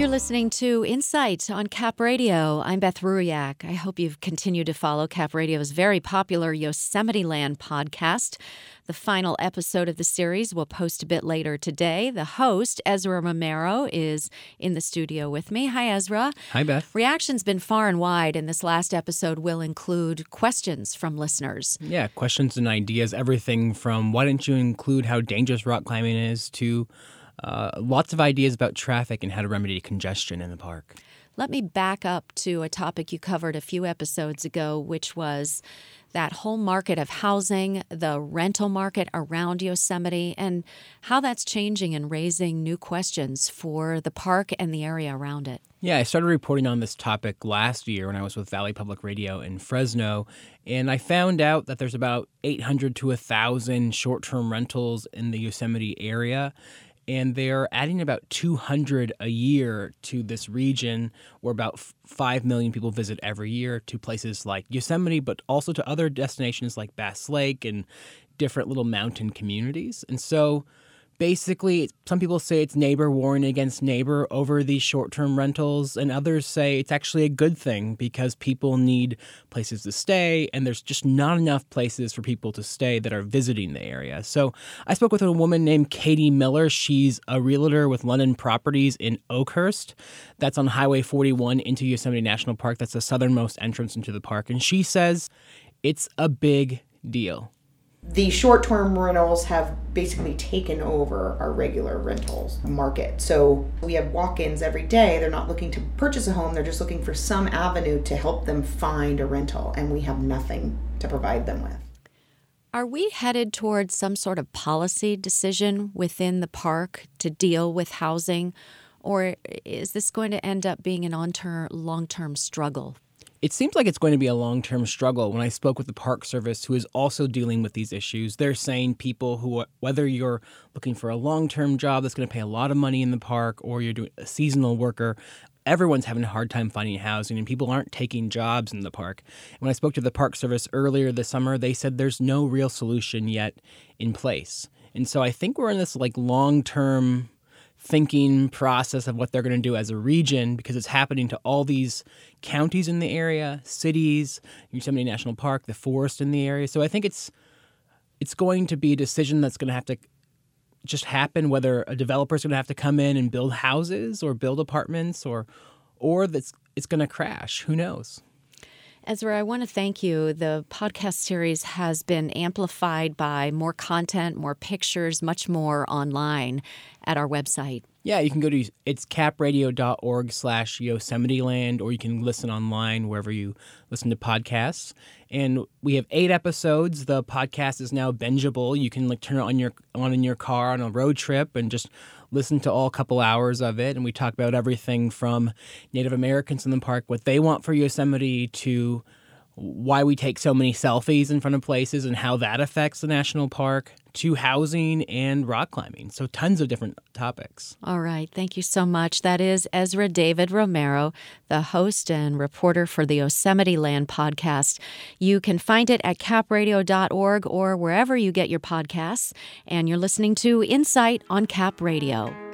You're listening to Insight on Cap Radio. I'm Beth Ruyak. I hope you've continued to follow Cap Radio's very popular Yosemite Land podcast. The final episode of the series will post a bit later today. The host, Ezra Romero, is in the studio with me. Hi, Ezra. Hi, Beth. Reaction's been far and wide, and this last episode will include questions from listeners. Yeah, questions and ideas, everything from why didn't you include how dangerous rock climbing is to lots of ideas about traffic and how to remedy congestion in the park. Let me back up to a topic you covered a few episodes ago, which was that whole market of housing, the rental market around Yosemite, and how that's changing and raising new questions for the park and the area around it. Yeah, I started reporting on this topic last year when I was with Valley Public Radio in Fresno, and I found out that there's about 800 to 1,000 short-term rentals in the Yosemite area. And they're adding about 200 a year to this region where about 5 million people visit every year to places like Yosemite, but also to other destinations like Bass Lake and different little mountain communities. And so basically, some people say it's neighbor warring against neighbor over these short-term rentals, and others say it's actually a good thing because people need places to stay, and there's just not enough places for people to stay that are visiting the area. So I spoke with a woman named Katie Miller. She's a realtor with London Properties in Oakhurst. That's on Highway 41 into Yosemite National Park. That's the southernmost entrance into the park. And she says it's a big deal. The short-term rentals have basically taken over our regular rentals market. So we have walk-ins every day. They're not looking to purchase a home. They're just looking for some avenue to help them find a rental, and we have nothing to provide them with. Are we headed towards some sort of policy decision within the park to deal with housing, or is this going to end up being an long-term struggle? It seems like it's going to be a long-term struggle. When I spoke with the Park Service, who is also dealing with these issues, they're saying people who, whether you're looking for a long-term job that's going to pay a lot of money in the park or you're doing a seasonal worker, everyone's having a hard time finding housing and people aren't taking jobs in the park. When I spoke to the Park Service earlier this summer, they said there's no real solution yet in place. And so I think we're in this long-term thinking process of what they're going to do as a region because it's happening to all these counties in the area, cities, Yosemite National Park, the forest in the area. So I think it's going to be a decision that's going to have to just happen, whether a developer's going to have to come in and build houses or build apartments or that's it's going to crash. Who knows? Ezra, I want to thank you. The podcast series has been amplified by more content, more pictures, much more online at our website. Yeah, you can go to it's capradio.org/YosemiteLand, or you can listen online wherever you listen to podcasts. And we have 8 episodes. The podcast is now bingeable. You can turn it on in your car on a road trip and just listen to all couple hours of it. And we talk about everything from Native Americans in the park, what they want for Yosemite, to why we take so many selfies in front of places and how that affects the national park, to housing and rock climbing. So tons of different topics. All right. Thank you so much. That is Ezra David Romero, the host and reporter for the Yosemite Land podcast. You can find it at capradio.org or wherever you get your podcasts. And you're listening to Insight on Cap Radio.